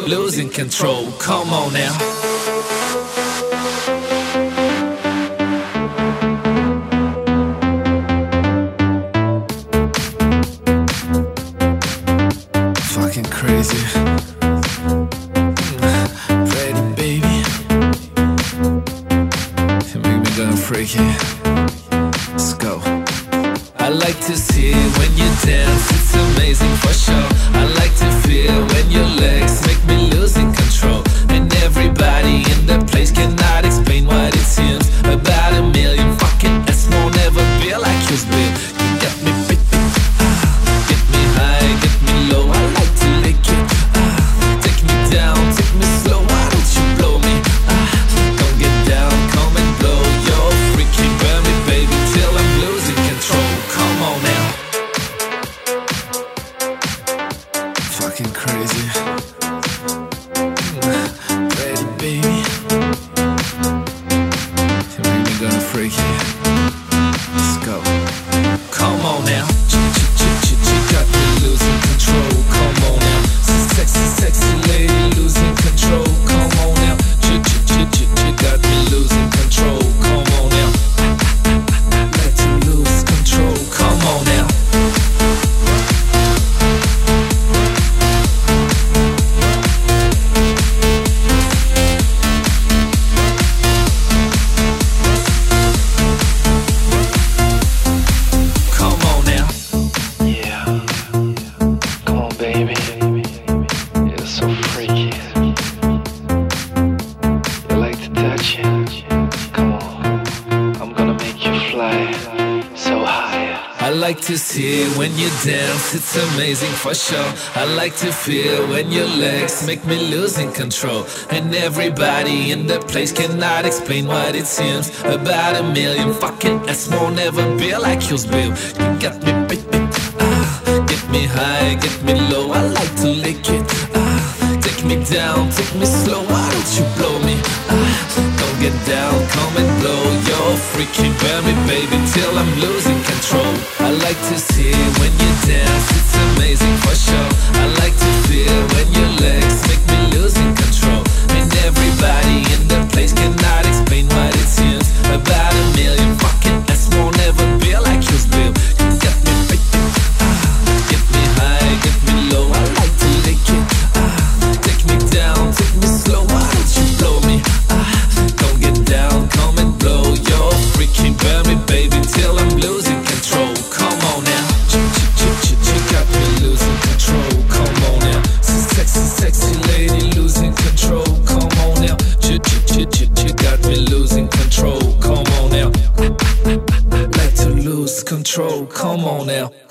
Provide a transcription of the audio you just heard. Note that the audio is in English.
losing control. Come on now. Fucking crazy. Ready, baby. You make me go freaky. Let's go. I like to see it when you dance, it's amazing for sure. I like to feel when your legs make me losing control. And everybody in the place cannot explain what it seems. About a million fucking S won't ever be like yours, babe. You got me baby. Get me high, get me low. I like to lick it. Take me down, take me slow. Why don't you blow me? Don't get down, come and blow. You're freaking burn me, baby, till I'm losing control. Come on now. Fucking crazy. Ready, baby. You make me go freaky. Let's go. Come on now. Got me losing control. Come on now. Sexy, sexy lady losing control. Come on now. Got me losing control. Come on now. Let you lose control. Come on now. Come on now. Yeah, come on, baby. You're so freaky. You like to touch it? Come on, I'm gonna make you fly so high. I like to see it when you dance, it's amazing for sure. I like to feel when your legs make me losing control. And everybody in the place cannot explain what it seems. About a million fucking S won't ever be like yours, babe. You got me baby. Get me high, get me low. I like to lick it. Take me down, take me slow. Why don't you blow me? Don't get down, come and blow. You're freaking burn me, baby, till I'm losing control. I like to see it when you dance, it's amazing for sure. I like to feel when your legs make me losing control. And everybody in the place cannot explain what it seems. About a million fucking S won't ever be like yours, babe. You got me baby. Get me high, get me low. I like to lick it. Take me down, take me slow. Why don't you blow me? Don't get down, come and blow. You're freaking burn me, baby, till I'm losing control. Come on now. Got me losing control. Come on now. Sexy, sexy lady losing control. Come on now. Got me losing control. Come on now. Like to lose control. Come on now.